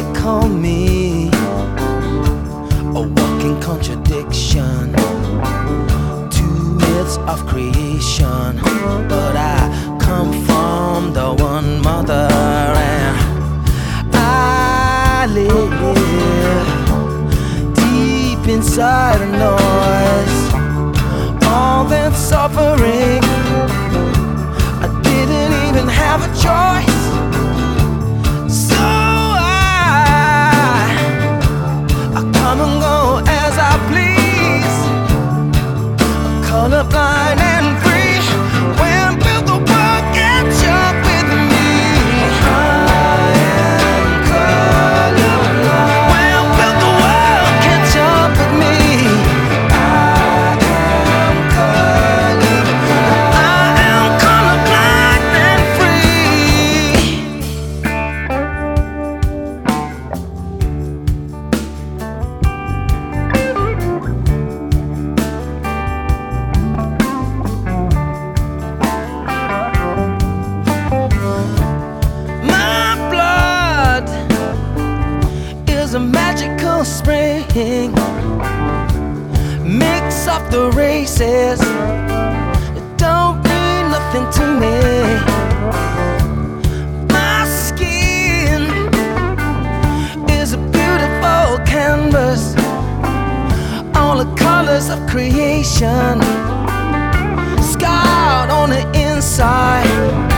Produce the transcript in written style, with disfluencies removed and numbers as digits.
they call me a walking contradiction, two myths of creation. But I come from the one mother, and I live deep inside a noise. All that suffering, I didn't even have a choice. So I come and go as I please, colorblind and free. When will the world catch up with me? I am colorblind. When will the world catch up with me? I am colorblind. I am colorblind and free. My blood is a magical spring, mix up the races. It don't mean nothing to me. My skin is a beautiful canvas, all the colors of creation, scarred on the inside.